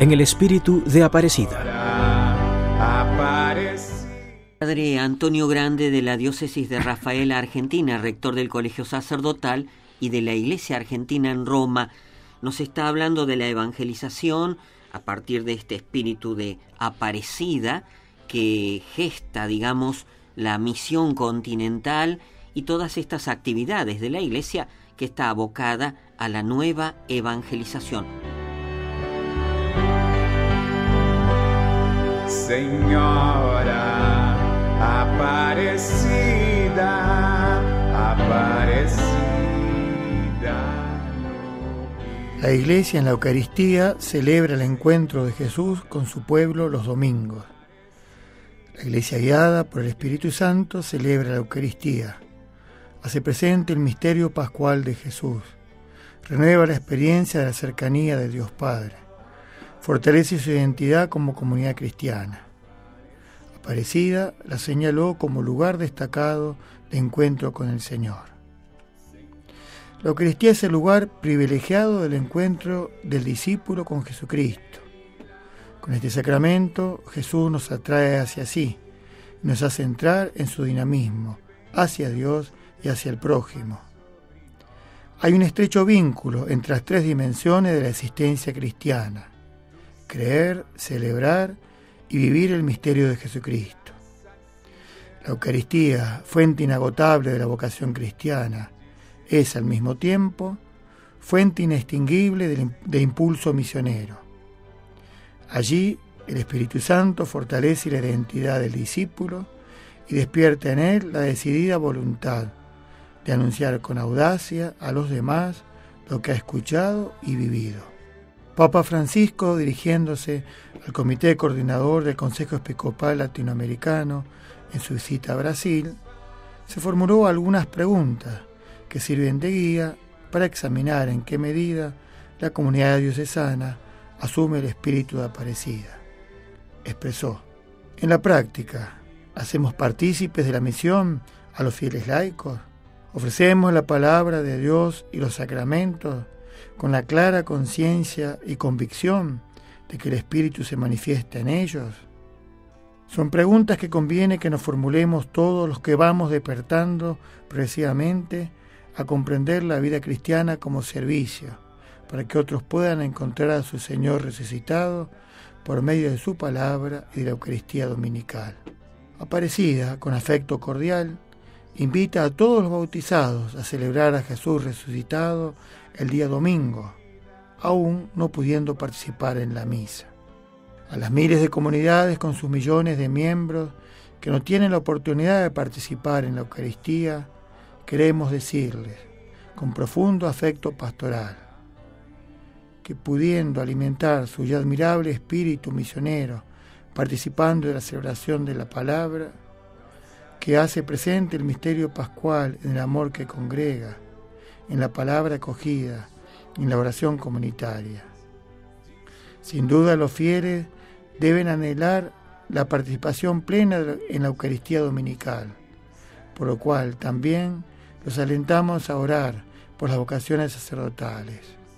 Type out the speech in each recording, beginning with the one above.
en el espíritu de Aparecida. Padre Antonio Grande, de la Diócesis de Rafaela, Argentina, rector del Colegio Sacerdotal y de la Iglesia Argentina en Roma, nos está hablando de la evangelización a partir de este espíritu de Aparecida que gesta, digamos, la misión continental y todas estas actividades de la Iglesia que está abocada a la nueva evangelización. Señora Aparecida, Aparecida. La Iglesia en la Eucaristía celebra el encuentro de Jesús con su pueblo los domingos. La Iglesia, guiada por el Espíritu Santo, celebra la Eucaristía, hace presente el misterio pascual de Jesús, renueva la experiencia de la cercanía de Dios Padre, fortalece su identidad como comunidad cristiana. Aparecida la señaló como lugar destacado de encuentro con el Señor. La Eucaristía es el lugar privilegiado del encuentro del discípulo con Jesucristo. Con este sacramento, Jesús nos atrae hacia sí, nos hace entrar en su dinamismo, hacia Dios y hacia el prójimo. Hay un estrecho vínculo entre las tres dimensiones de la existencia cristiana: creer, celebrar y vivir el misterio de Jesucristo. La Eucaristía, fuente inagotable de la vocación cristiana, es al mismo tiempo fuente inextinguible de impulso misionero. Allí el Espíritu Santo fortalece la identidad del discípulo y despierta en él la decidida voluntad de anunciar con audacia a los demás lo que ha escuchado y vivido. Papa Francisco, dirigiéndose al Comité Coordinador del Consejo Episcopal Latinoamericano en su visita a Brasil, se formuló algunas preguntas que sirven de guía para examinar en qué medida la comunidad diocesana asume el espíritu de Aparecida. Expresó: en la práctica, ¿hacemos partícipes de la misión a los fieles laicos? ¿Ofrecemos la palabra de Dios y los sacramentos con la clara conciencia y convicción de que el Espíritu se manifiesta en ellos? Son preguntas que conviene que nos formulemos todos los que vamos despertando progresivamente a comprender la vida cristiana como servicio, para que otros puedan encontrar a su Señor resucitado por medio de su palabra y de la Eucaristía dominical. Aparecida, con afecto cordial, invita a todos los bautizados a celebrar a Jesús resucitado el día domingo, aún no pudiendo participar en la misa. A las miles de comunidades con sus millones de miembros que no tienen la oportunidad de participar en la Eucaristía, queremos decirles, con profundo afecto pastoral, que pudiendo alimentar su ya admirable espíritu misionero, participando de la celebración de la palabra, que hace presente el misterio pascual en el amor que congrega, en la palabra acogida, en la oración comunitaria. Sin duda los fieles deben anhelar la participación plena en la Eucaristía dominical, por lo cual también los alentamos a orar por las vocaciones sacerdotales.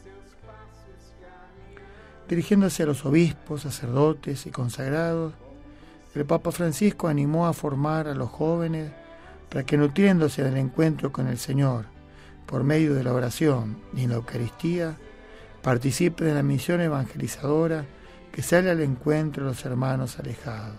Dirigiéndose a los obispos, sacerdotes y consagrados, el Papa Francisco animó a formar a los jóvenes para que, nutriéndose del encuentro con el Señor por medio de la oración y en la Eucaristía, participen de la misión evangelizadora que sale al encuentro de los hermanos alejados.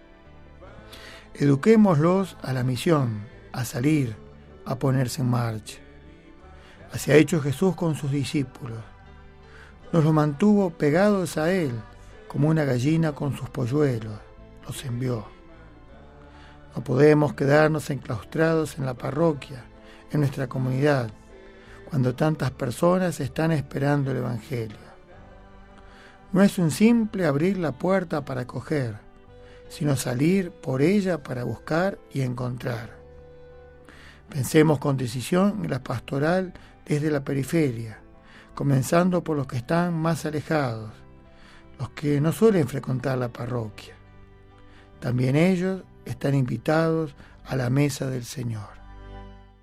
Eduquémoslos a la misión, a salir, a ponerse en marcha. Así ha hecho Jesús con sus discípulos. Nos los mantuvo pegados a Él, como una gallina con sus polluelos. Los envió. No podemos quedarnos enclaustrados en la parroquia, en nuestra comunidad, cuando tantas personas están esperando el Evangelio. No es un simple abrir la puerta para acoger, sino salir por ella para buscar y encontrar. Pensemos con decisión en la pastoral desde la periferia, comenzando por los que están más alejados, los que no suelen frecuentar la parroquia. También ellos están invitados a la mesa del Señor.